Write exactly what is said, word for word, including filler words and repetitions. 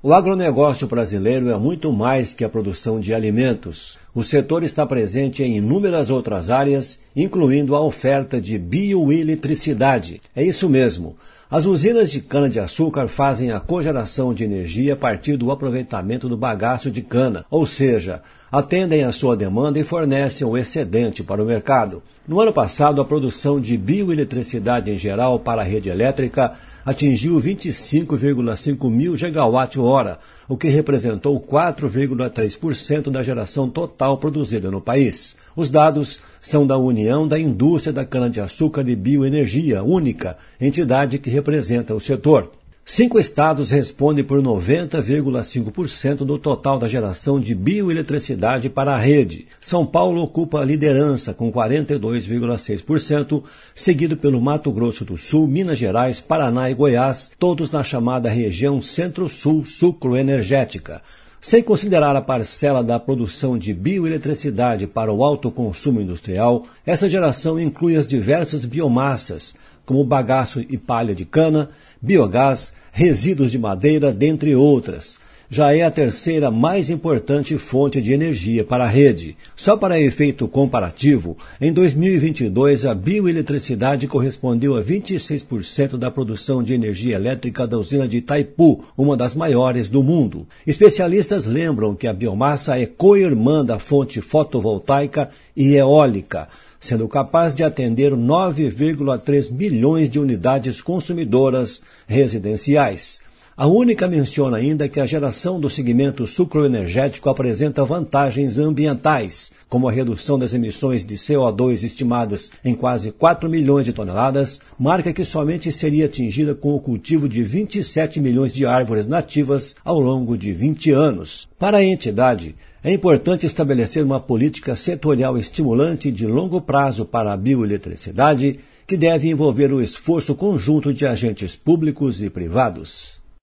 O agronegócio brasileiro é muito mais que a produção de alimentos. O setor está presente em inúmeras outras áreas, incluindo a oferta de bioeletricidade. É isso mesmo. As usinas de cana-de-açúcar fazem a cogeração de energia a partir do aproveitamento do bagaço de cana, ou seja, atendem à sua demanda e fornecem o excedente para o mercado. No ano passado, a produção de bioeletricidade em geral para a rede elétrica atingiu vinte e cinco vírgula cinco mil gigawatt-hora, o que representou quatro vírgula três por cento da geração total produzida no país. Os dados são da União da Indústria da Cana-de-Açúcar e Bioenergia, única entidade que representa o setor. Cinco estados respondem por noventa vírgula cinco por cento do total da geração de bioeletricidade para a rede. São Paulo ocupa a liderança com quarenta e dois vírgula seis por cento, seguido pelo Mato Grosso do Sul, Minas Gerais, Paraná e Goiás, todos na chamada região Centro-Sul sucroenergética. Sem considerar a parcela da produção de bioeletricidade para o alto consumo industrial, essa geração inclui as diversas biomassas, como bagaço e palha de cana, biogás, resíduos de madeira, dentre outras. Já é a terceira mais importante fonte de energia para a rede. Só para efeito comparativo, em dois mil e vinte e dois a bioeletricidade correspondeu a vinte e seis por cento da produção de energia elétrica da usina de Itaipu, uma das maiores do mundo. Especialistas lembram que a biomassa é co-irmã da fonte fotovoltaica e eólica, sendo capaz de atender nove vírgula três milhões de unidades consumidoras residenciais. A única menciona ainda que a geração do segmento sucroenergético apresenta vantagens ambientais, como a redução das emissões de C O dois estimadas em quase quatro milhões de toneladas, marca que somente seria atingida com o cultivo de vinte e sete milhões de árvores nativas ao longo de vinte anos. Para a entidade, é importante estabelecer uma política setorial estimulante de longo prazo para a bioeletricidade, que deve envolver o esforço conjunto de agentes públicos e privados.